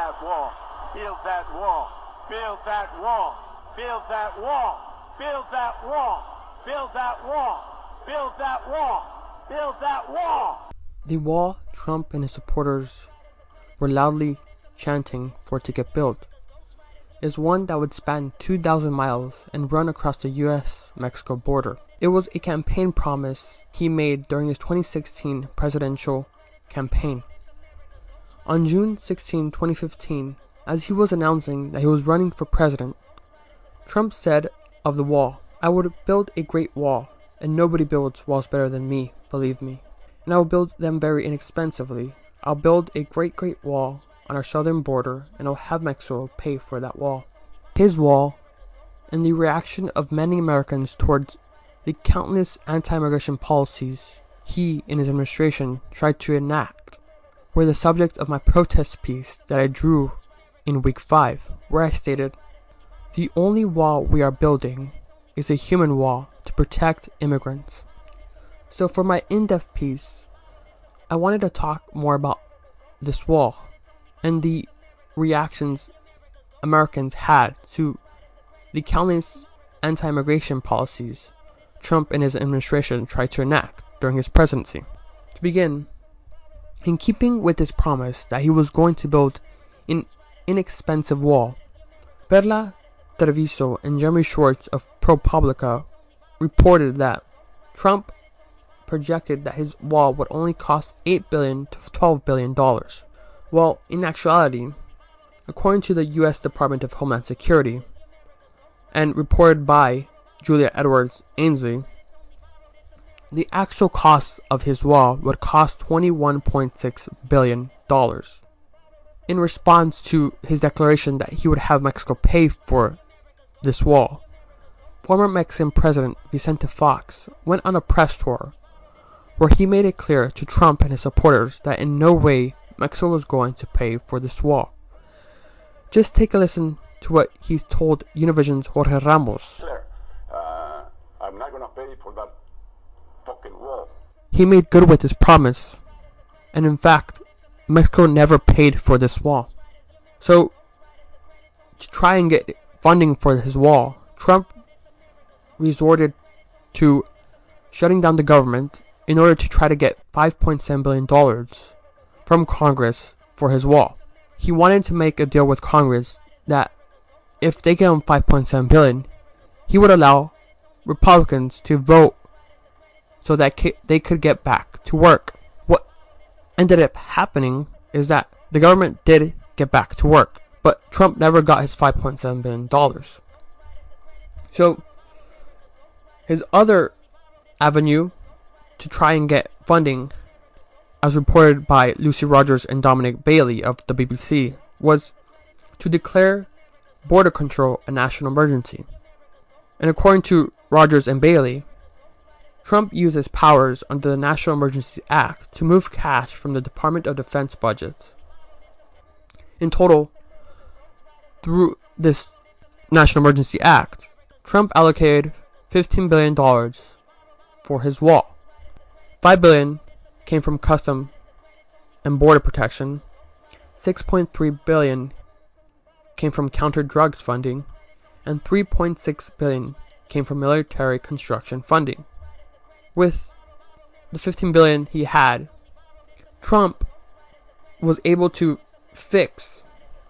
that wall. Build that wall. Build that wall. Build that wall. Build that wall. Build that wall. Build that wall. Build that wall. The wall Trump and his supporters were loudly chanting for it to get built is one that would span 2,000 miles and run across the US-Mexico border. It was a campaign promise he made during his 2016 presidential campaign. On June 16, 2015, as he was announcing that he was running for president, Trump said of the wall, "I would build a great wall, and nobody builds walls better than me, believe me. And I will build them very inexpensively. I'll build a great wall on our southern border, and I'll have Mexico pay for that wall." His wall, and the reaction of many Americans towards the countless anti-immigration policies he and his administration tried to enact, were the subject of my protest piece that I drew in week 5, where I stated, "The only wall we are building is a human wall to protect immigrants." So for my in-depth piece, I wanted to talk more about this wall and the reactions Americans had to the countless anti-immigration policies Trump and his administration tried to enact during his presidency. To begin, in keeping with his promise that he was going to build an inexpensive wall, Perla Treviso and Jeremy Schwartz of ProPublica reported that Trump projected that his wall would only cost $8 billion to $12 billion. Well, in actuality, according to the U.S. Department of Homeland Security, and reported by Julia Edwards Ainsley, the actual cost of his wall would cost $21.6 billion. In response to his declaration that he would have Mexico pay for this wall, former Mexican President Vicente Fox went on a press tour where he made it clear to Trump and his supporters that in no way Mexico was going to pay for this wall. Just take a listen to what he told Univision's Jorge Ramos. I'm not going to pay for that fucking wall. He made good with his promise, and in fact, Mexico never paid for this wall. So, to try and get funding for his wall, Trump resorted to shutting down the government in order to try to get $5.7 billion from Congress for his wall. He wanted to make a deal with Congress that if they gave him $5.7 billion, he would allow Republicans to vote so that they could get back to work. What ended up happening is that the government did get back to work, but Trump never got his $5.7 billion. So, his other avenue to try and get funding, as reported by Lucy Rogers and Dominic Bailey of the BBC, was to declare border control a national emergency. And according to Rogers and Bailey, Trump used his powers under the National Emergency Act to move cash from the Department of Defense budget. In total, through this National Emergency Act, Trump allocated $15 billion for his wall. $5 billion came from custom and border protection, $6.3 billion came from counter-drugs funding, and $3.6 billion came from military construction funding. With the $15 billion he had, Trump was able to fix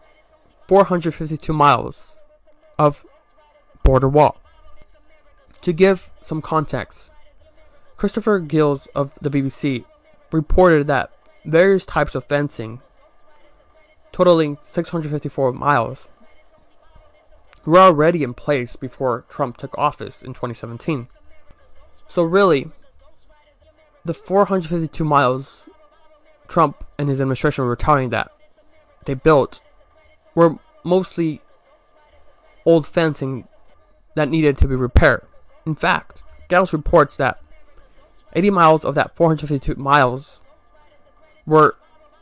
452 miles of border wall. To give some context, Christopher Gills of the BBC reported that various types of fencing, totaling 654 miles, were already in place before Trump took office in 2017. So really, the 452 miles Trump and his administration were telling that they built were mostly old fencing that needed to be repaired. In fact, Gales reports that 80 miles of that 452 miles were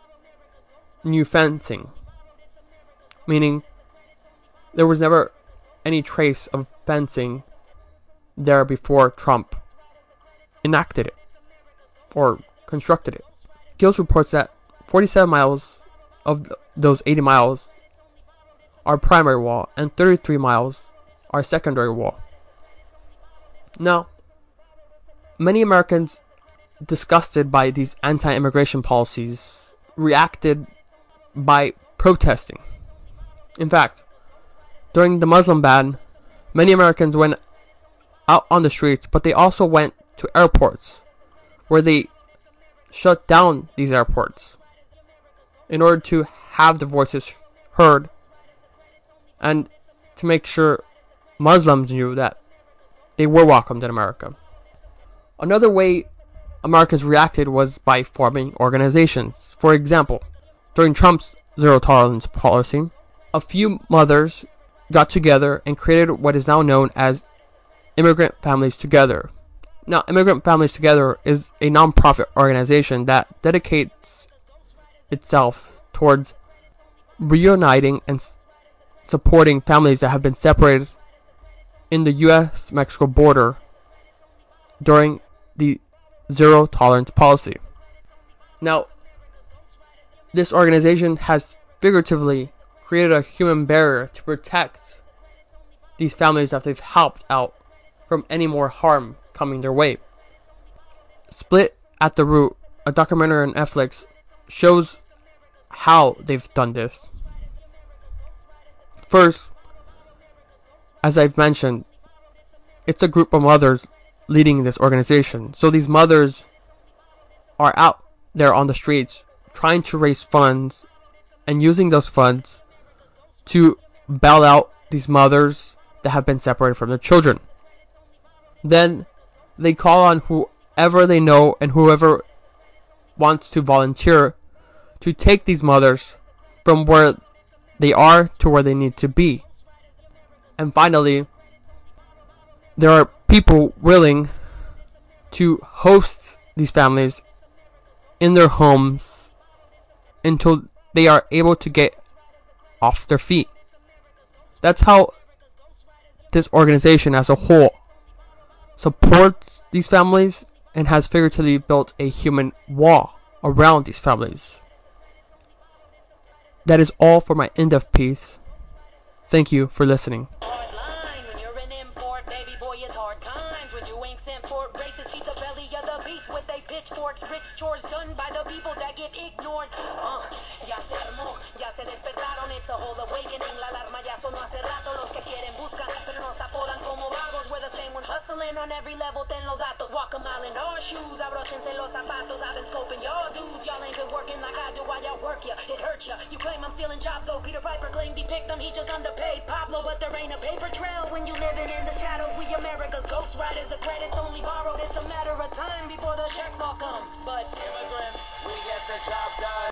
new fencing, meaning there was never any trace of fencing there before Trump enacted it or constructed it. Gills reports that 47 miles of those 80 miles are primary wall and 33 miles are secondary wall. Now, many Americans disgusted by these anti-immigration policies reacted by protesting. In fact, during the Muslim ban, many Americans went out on the streets, but they also went to airports where they shut down these airports in order to have their voices heard and to make sure Muslims knew that they were welcomed in America. Another way Americans reacted was by forming organizations. For example, during Trump's zero tolerance policy, a few mothers got together and created what is now known as Immigrant Families Together. Now, Immigrant Families Together is a non-profit organization that dedicates itself towards reuniting and supporting families that have been separated in the U.S.-Mexico border during the zero tolerance policy. Now, this organization has figuratively created a human barrier to protect these families that they've helped out from any more harm coming their way. Split at the Root, a documentary on Netflix, shows how they've done this. First, as I've mentioned, it's a group of mothers leading this organization. So these mothers are out there on the streets trying to raise funds and using those funds to bail out these mothers that have been separated from their children. Then they call on whoever they know and whoever wants to volunteer to take these mothers from where they are to where they need to be. And finally, there are people willing to host these families in their homes until they are able to get off their feet. That's how this organization as a whole supports these families and has figuratively built a human wall around these families. That is all for my in-depth piece. Thank you for listening. Pitchforks, rich chores done by the people that get ignored. Ya se armó, ya se despertaron, it's a whole awakening. La alarma ya sonó hace rato, los que quieren buscan, pero nos apodan como vagos. We're the same ones hustling on every level, ten los datos. Walk a mile in our shoes, abrochense los zapatos. I've been scoping y'all dudes, y'all ain't been working like I do. Why y'all work ya? It hurts ya. You claim I'm stealing jobs, though Peter Piper claimed he picked them, he just underpaid Pablo. But there ain't a paper trail when you living in the shadows. We America's ghost riders, the credits only borrowed. It's a matter of time before the checks all come.